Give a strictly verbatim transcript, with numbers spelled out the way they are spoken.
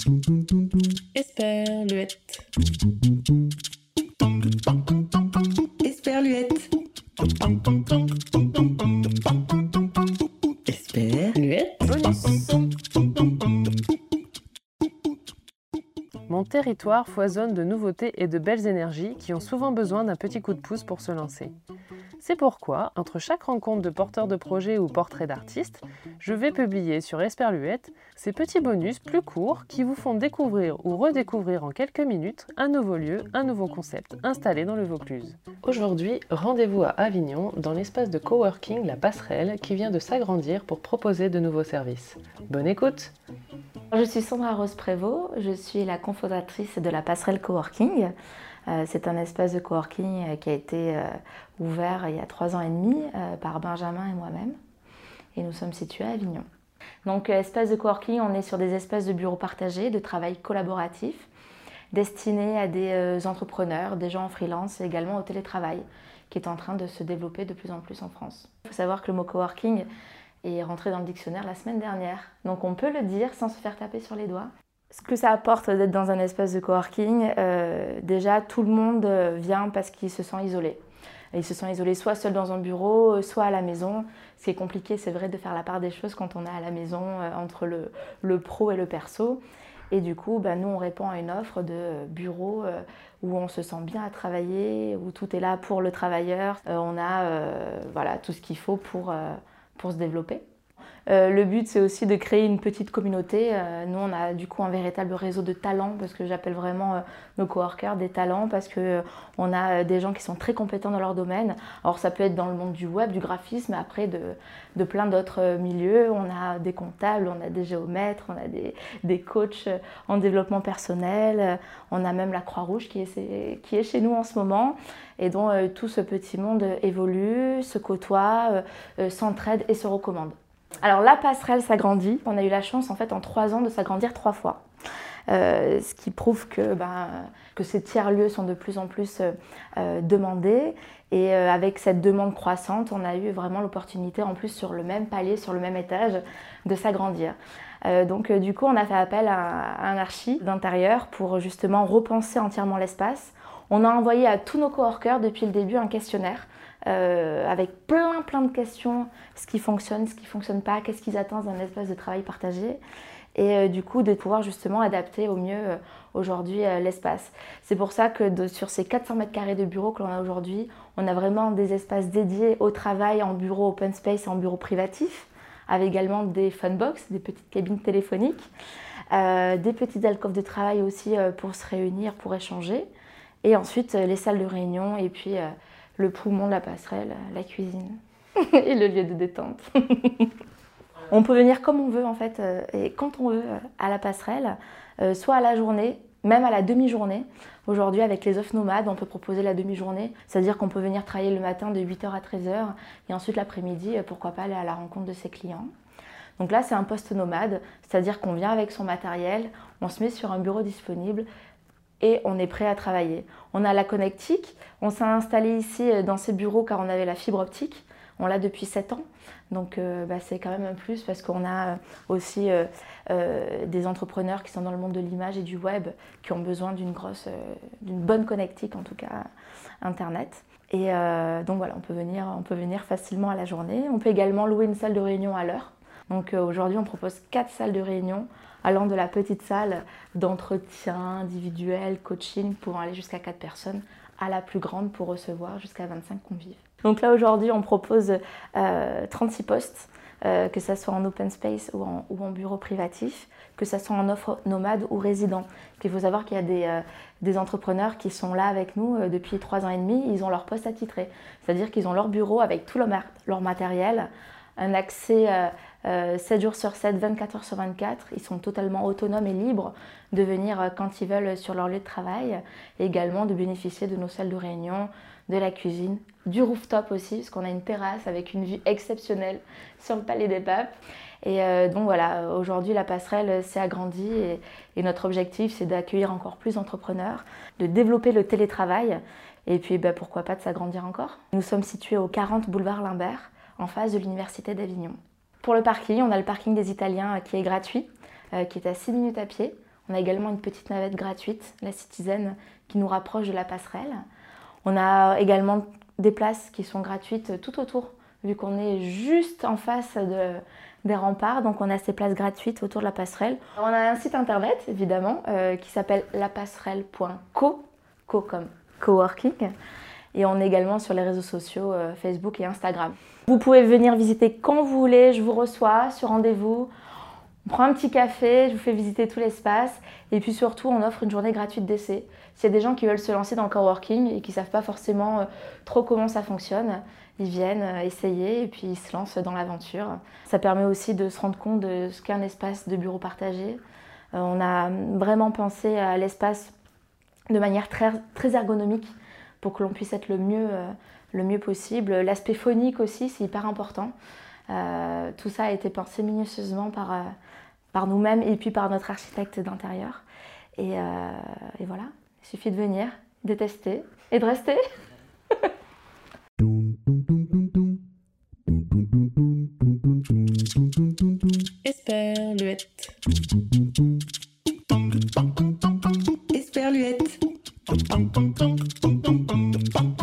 Esperluette. Esperluette. Esperluette. Mon territoire foisonne de nouveautés et de belles énergies qui ont souvent besoin d'un petit coup de pouce pour se lancer. C'est pourquoi, entre chaque rencontre de porteurs de projets ou portraits d'artistes, je vais publier sur Esperluette ces petits bonus plus courts qui vous font découvrir ou redécouvrir en quelques minutes un nouveau lieu, un nouveau concept installé dans le Vaucluse. Aujourd'hui, rendez-vous à Avignon dans l'espace de coworking La Passerelle qui vient de s'agrandir pour proposer de nouveaux services. Bonne écoute! Je suis Sandra Rose Prévost, je suis la cofondatrice de La Passerelle Coworking. Euh, c'est un espace de coworking qui a été euh, ouvert il y a trois ans et demi euh, par Benjamin et moi-même. Et nous sommes situés à Avignon. Donc, euh, espace de coworking, on est sur des espaces de bureaux partagés, de travail collaboratif, destinés à des euh, entrepreneurs, des gens en freelance et également au télétravail, qui est en train de se développer de plus en plus en France. Il faut savoir que le mot coworking est rentré dans le dictionnaire la semaine dernière. Donc on peut le dire sans se faire taper sur les doigts. Ce que ça apporte d'être dans un espace de coworking, euh, déjà tout le monde vient parce qu'il se sent isolé. Ils se sent isolés soit seul dans un bureau, soit à la maison. Ce qui est compliqué, c'est vrai, de faire la part des choses quand on est à la maison, euh, entre le, le pro et le perso. Et du coup, bah, nous, on répond à une offre de bureau euh, où on se sent bien à travailler, où tout est là pour le travailleur. Euh, on a euh, voilà, tout ce qu'il faut pour... Euh, pour se développer. Euh, le but, c'est aussi de créer une petite communauté. Euh, nous, on a du coup un véritable réseau de talents, parce que j'appelle vraiment euh, nos coworkers des talents, parce qu'on euh, a des gens qui sont très compétents dans leur domaine. Alors, ça peut être dans le monde du web, du graphisme, mais après de, de plein d'autres milieux. On a des comptables, on a des géomètres, on a des, des coachs en développement personnel. On a même la Croix-Rouge qui est, qui est chez nous en ce moment. Et dont euh, tout ce petit monde évolue, se côtoie, euh, euh, s'entraide et se recommande. Alors la passerelle s'agrandit. On a eu la chance en fait en trois ans de s'agrandir trois fois. Euh, ce qui prouve que, ben, que ces tiers-lieux sont de plus en plus euh, demandés. Et euh, avec cette demande croissante, on a eu vraiment l'opportunité, en plus sur le même palier, sur le même étage, de s'agrandir. Euh, donc euh, du coup, on a fait appel à, à un archi d'intérieur pour justement repenser entièrement l'espace. On a envoyé à tous nos coworkers depuis le début un questionnaire euh, avec plein plein de questions, ce qui fonctionne, ce qui ne fonctionne pas, qu'est-ce qu'ils attendent d'un espace de travail partagé. Et euh, du coup, de pouvoir justement adapter au mieux euh, aujourd'hui euh, l'espace. C'est pour ça que de, sur ces quatre cents mètres carrés de bureaux que l'on a aujourd'hui, on a vraiment des espaces dédiés au travail en bureau open space et en bureau privatif, avec également des funbox, des petites cabines téléphoniques, euh, des petites alcôves de travail aussi euh, pour se réunir, pour échanger. Et ensuite, les salles de réunion et puis euh, le poumon de la passerelle, la cuisine et le lieu de détente. On peut venir comme on veut en fait, euh, et quand on veut euh, à la passerelle, euh, soit à la journée, même à la demi-journée. Aujourd'hui, avec les offres nomades, on peut proposer la demi-journée, c'est-à-dire qu'on peut venir travailler le matin de huit heures à treize heures et ensuite l'après-midi, euh, pourquoi pas aller à la rencontre de ses clients. Donc là, c'est un poste nomade, c'est-à-dire qu'on vient avec son matériel, on se met sur un bureau disponible, et on est prêt à travailler. On a la connectique, on s'est installé ici dans ces bureaux car on avait la fibre optique, on l'a depuis sept ans, donc euh, bah, c'est quand même un plus parce qu'on a aussi euh, euh, des entrepreneurs qui sont dans le monde de l'image et du web qui ont besoin d'une grosse, euh, d'une bonne connectique, en tout cas internet. Et euh, donc voilà, on peut venir, on peut venir facilement à la journée. On peut également louer une salle de réunion à l'heure. Donc euh, aujourd'hui, on propose quatre salles de réunion, allant de la petite salle d'entretien individuel, coaching, pouvant aller jusqu'à quatre personnes, à la plus grande pour recevoir jusqu'à vingt-cinq convives. Donc là, aujourd'hui, on propose euh, trente-six postes, euh, que ce soit en open space ou en, ou en bureau privatif, que ce soit en offre nomade ou résident. Il faut savoir qu'il y a des, euh, des entrepreneurs qui sont là avec nous euh, depuis trois ans et demi, ils ont leur poste attitré. C'est-à-dire qu'ils ont leur bureau avec tout leur, leur matériel, un accès euh, euh, sept jours sur sept, vingt-quatre heures sur vingt-quatre. Ils sont totalement autonomes et libres de venir euh, quand ils veulent sur leur lieu de travail. Et également de bénéficier de nos salles de réunion, de la cuisine, du rooftop aussi, parce qu'on a une terrasse avec une vue exceptionnelle sur le Palais des Papes. Et euh, donc voilà, aujourd'hui la passerelle s'est agrandie et, et notre objectif c'est d'accueillir encore plus d'entrepreneurs, de développer le télétravail et puis bah, pourquoi pas de s'agrandir encore. Nous sommes situés au quarante boulevard Limbert, en face de l'Université d'Avignon. Pour le parking, on a le parking des Italiens qui est gratuit, euh, qui est à six minutes à pied. On a également une petite navette gratuite, la Citizen, qui nous rapproche de la passerelle. On a également des places qui sont gratuites tout autour, vu qu'on est juste en face de, des remparts. Donc on a ces places gratuites autour de la passerelle. On a un site internet, évidemment, euh, qui s'appelle la passerelle point co, co comme coworking. Et on est également sur les réseaux sociaux euh, Facebook et Instagram. Vous pouvez venir visiter quand vous voulez, je vous reçois sur rendez-vous. On prend un petit café, je vous fais visiter tout l'espace et puis surtout on offre une journée gratuite d'essai. S'il y a des gens qui veulent se lancer dans le coworking et qui ne savent pas forcément euh, trop comment ça fonctionne, ils viennent euh, essayer et puis ils se lancent dans l'aventure. Ça permet aussi de se rendre compte de ce qu'est un espace de bureau partagé. Euh, on a vraiment pensé à l'espace de manière très, très ergonomique pour que l'on puisse être le mieux, euh, le mieux possible. L'aspect phonique aussi, c'est hyper important. Euh, tout ça a été pensé minutieusement par, euh, par nous-mêmes et puis par notre architecte d'intérieur. Et, euh, et voilà, il suffit de venir, de tester et de rester. Esperluette. Esperluette.